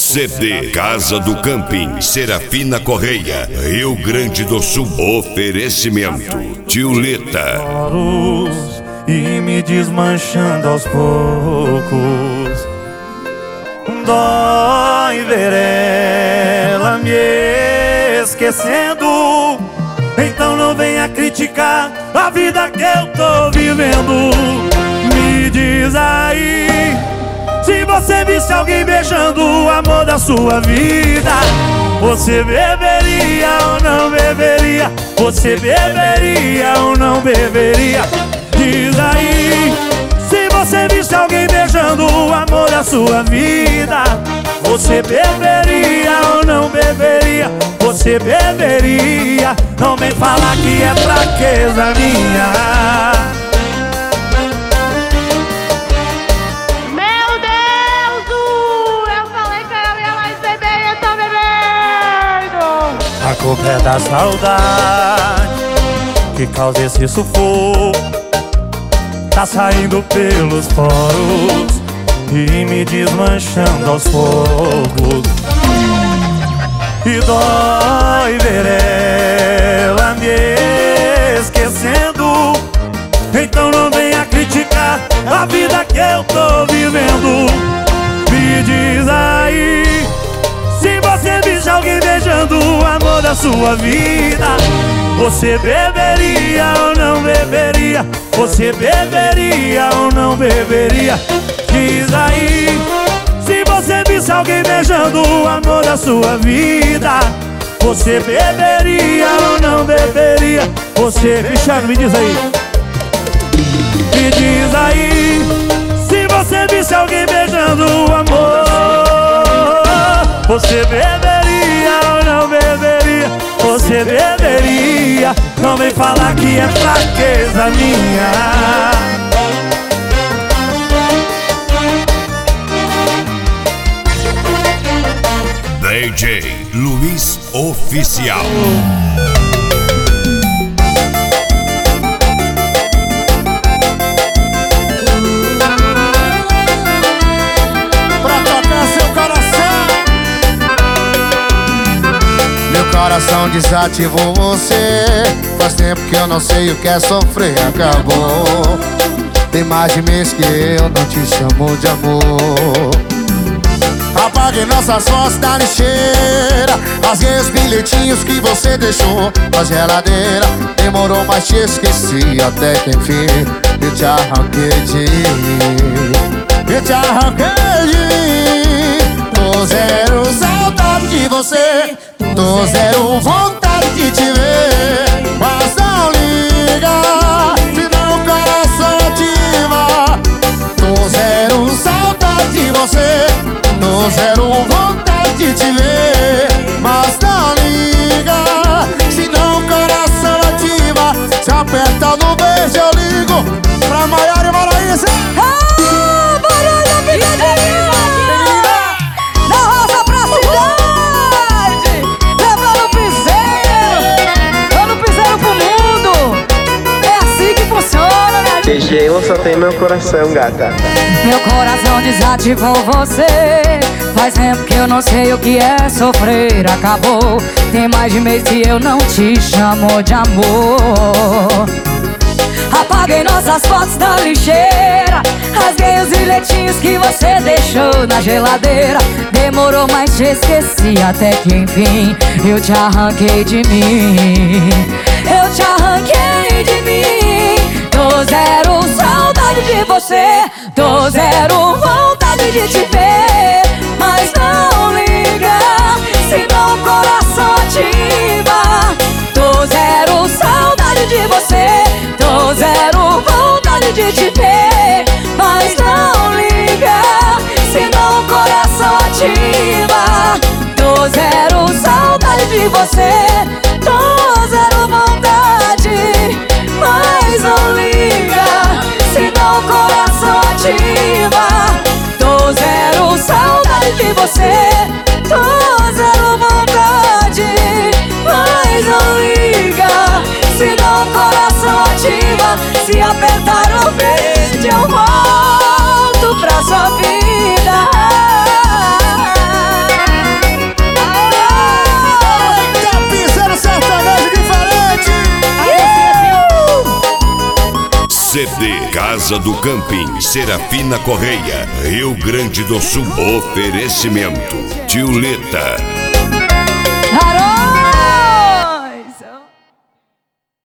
CD Casa do Camping, Serafina Correia, Rio Grande do Sul. Oferecimento Tiuleta. E me desmanchando aos poucos. Dói ver ela me esquecendo. Então não venha criticar a vida que eu tô vivendo. Me diz aí, se você visse alguém beijando o amor da sua vida, você beberia ou não beberia? Você beberia ou não beberia? Diz aí, se você visse alguém beijando o amor da sua vida, você beberia ou não beberia? Você beberia? Não vem falar que é fraqueza minha. Meu Deus, eu falei que eu ia mais beber e eu tô bebendo. A culpa é da saudade que causa esse sufoco. Tá saindo pelos poros e me desmanchando aos poucos. E dói ver ela me esquecendo. Então não venha criticar a vida que eu tô vivendo. Me diz aí, se você visse alguém beijando o amor da sua vida, você beberia ou não beberia? Você beberia ou não beberia? Diz aí, se você visse alguém beijando o amor da sua vida, você beberia ou não beberia? Você, Cristiano, me diz aí. Me diz aí, se você visse alguém beijando o amor, você beberia ou não beberia? Você beberia? Não vem falar que é fraqueza minha. DJ Luiz Oficial. Pra tocar seu coração. Meu coração desativou você. Faz tempo que eu não sei o que é sofrer. Acabou. Tem mais de mês que eu não te chamo de amor. Apaguei nossas fotos da lixeira, rasguei os bilhetinhos que você deixou na geladeira. Demorou, mas te esqueci até que enfim eu te arranquei de mim. Eu te arranquei de mim. Tô zero saudade de você, tô zero vontade de te ver. Mas não liga, senão o coração ativa. Tô zero saudade de você, tô zero vontade de te ver. Mas não liga, senão o coração ativa. Se apertar no beijo eu ligo pra Maiara e Maraísa. Barulho, Picadinha! Da roça pra cidade, levando o piseiro, dando piseiro pro mundo. É assim que funciona, né? DG, eu só tenho meu coração, gata. Meu coração desativou você. Faz tempo que eu não sei o que é sofrer. Acabou, tem mais de mês que eu não te chamo de amor. Apaguei nossas fotos da lixeira, rasguei os bilhetinhos que você deixou na geladeira. Demorou, mas te esqueci até que enfim eu te arranquei de mim. Eu te arranquei de mim. Tô zero saudade de você, tô zero vontade de te ver. Mas não liga, senão o coração ativa. Tô zero saudade de você, tô zero vontade de te ver. Mas não liga, senão o coração ativa. Tô zero saudade de você, tô zero vontade. Mas não liga, senão o coração ativa. Tô zero saudade de você, tô zero vontade. Mas não liga, senão o coração ativa. Se apertar o verde eu volto pra sua vida. Casa do Camping, Serafina Correia, Rio Grande do Sul. Oferecimento Tiuleta.